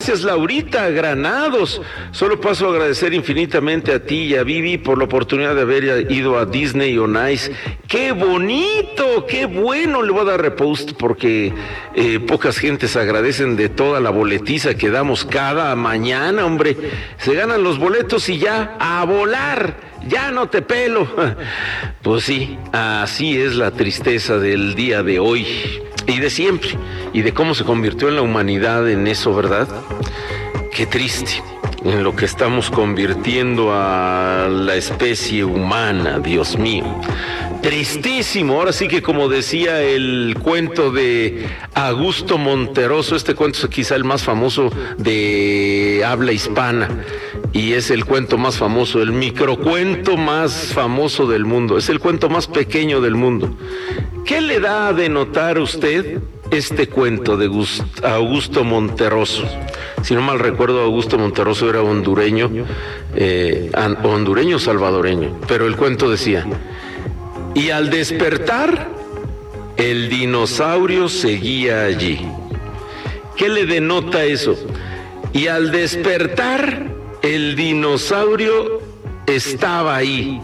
Gracias, Laurita Granados. Solo paso a agradecer infinitamente a ti y a Vivi por la oportunidad de haber ido a Disney on Ice. ¡Qué bonito! ¡Qué bueno! Le voy a dar repost porque pocas gentes agradecen de toda la boletiza que damos cada mañana, hombre. Se ganan los boletos y ya, a volar. Ya no te pelo. Pues sí, así es la tristeza del día de hoy y de siempre, y de cómo se convirtió en la humanidad en eso, ¿verdad? Qué triste, en lo que estamos convirtiendo a la especie humana, Dios mío. Tristísimo. Ahora sí que, como decía el cuento de Augusto Monterroso, este cuento es quizá el más famoso de habla hispana y es el cuento más famoso, el microcuento más famoso del mundo, es el cuento más pequeño del mundo. ¿Qué le da a denotar a usted este cuento de Augusto Monterroso? Si no mal recuerdo, Augusto Monterroso era hondureño, hondureño salvadoreño, pero el cuento decía: y al despertar, el dinosaurio seguía allí. ¿Qué le denota eso? Y al despertar, el dinosaurio estaba ahí.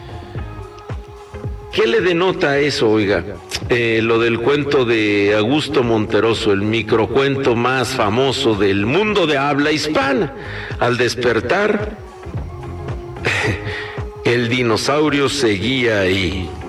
¿Qué le denota eso, oiga? Lo del cuento de Augusto Monterroso, el microcuento más famoso del mundo de habla hispana. Al despertar, el dinosaurio seguía ahí.